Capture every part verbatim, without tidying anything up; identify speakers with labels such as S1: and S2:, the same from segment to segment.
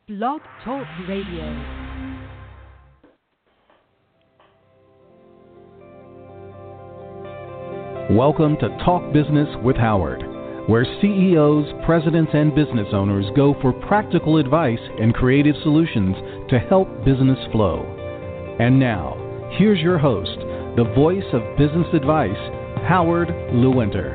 S1: Blog Talk Radio.
S2: Welcome to Talk Business with Howard, where C E Os, presidents, and business owners go for practical advice and creative solutions to help business flow. And now, here's your host, the voice of business advice, Howard Lewinter.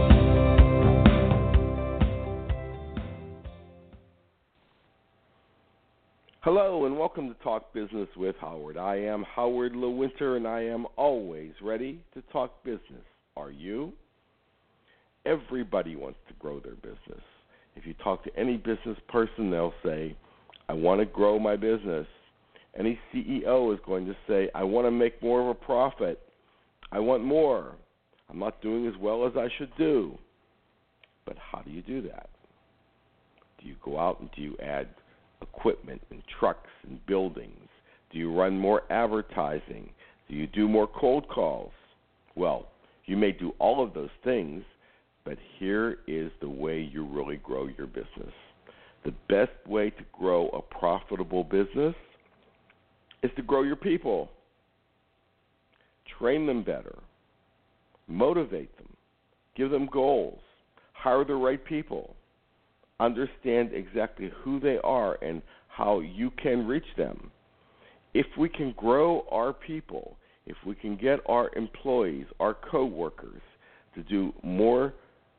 S3: Hello and welcome to Talk Business with Howard. I am Howard Lewinter and I am always ready to talk business. Are you? Everybody wants to grow their business. If you talk to any business person, they'll say, I want to grow my business. Any C E O is going to say, I want to make more of a profit. I want more. I'm not doing as well as I should do. But how do you do that? Do you go out and do you add equipment and trucks and buildings? Do you run more advertising? Do you do more cold calls? Well, you may do all of those things, but here is the way you really grow your business. The best way to grow a profitable business is to grow your people. Train them better. Motivate them. Give them goals. Hire the right people. Understand exactly who they are and how you can reach them. If we can grow our people, if we can get our employees, our coworkers to do more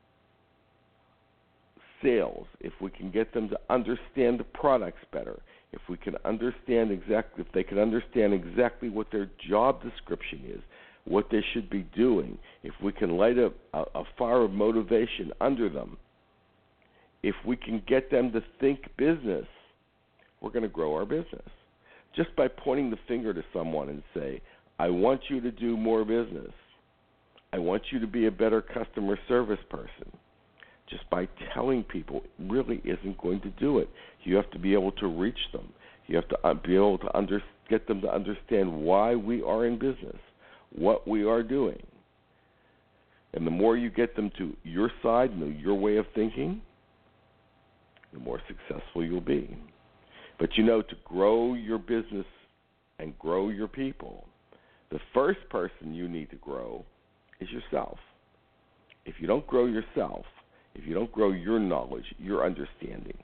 S3: sales, if we can get them to understand the products better, if we can understand exactly, if they can understand exactly what their job description is, what they should be doing, if we can light a, a, a fire of motivation under them, if we can get them to think business, we're going to grow our business. Just by pointing the finger to someone and say, I want you to do more business. I want you to be a better customer service person. Just by telling people really isn't going to do it. You have to be able to reach them. You have to be able to under, get them to understand why we are in business, what we are doing. And the more you get them to your side and your way of thinking, the more successful you'll be. But you know, to grow your business and grow your people, the first person you need to grow is yourself. If you don't grow yourself, if you don't grow your knowledge, your understanding,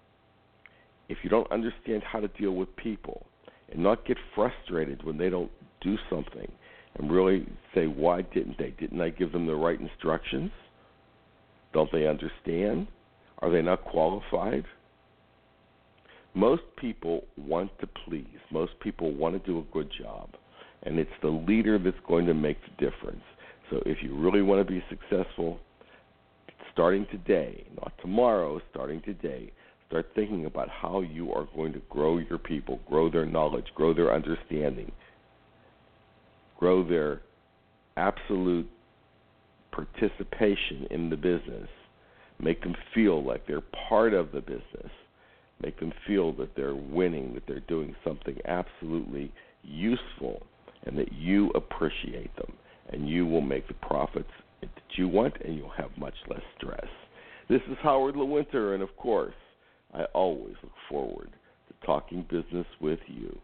S3: if you don't understand how to deal with people and not get frustrated when they don't do something and really say, why didn't they? Didn't I give them the right instructions? Don't they understand? Are they not qualified? Most people want to please. Most people want to do a good job. And it's the leader that's going to make the difference. So if you really want to be successful, starting today, not tomorrow, starting today, start thinking about how you are going to grow your people, grow their knowledge, grow their understanding, grow their absolute participation in the business. Make them feel like they're part of the business. Make them feel that they're winning, that they're doing something absolutely useful, and that you appreciate them. And you will make the profits that you want, and you'll have much less stress. This is Howard Lewinter, and of course, I always look forward to talking business with you.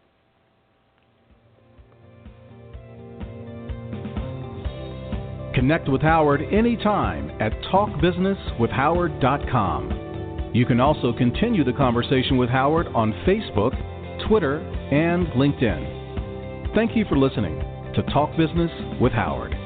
S2: Connect with Howard anytime at talk business with howard dot com. You can also continue the conversation with Howard on Facebook, Twitter, and LinkedIn. Thank you for listening to Talk Business with Howard.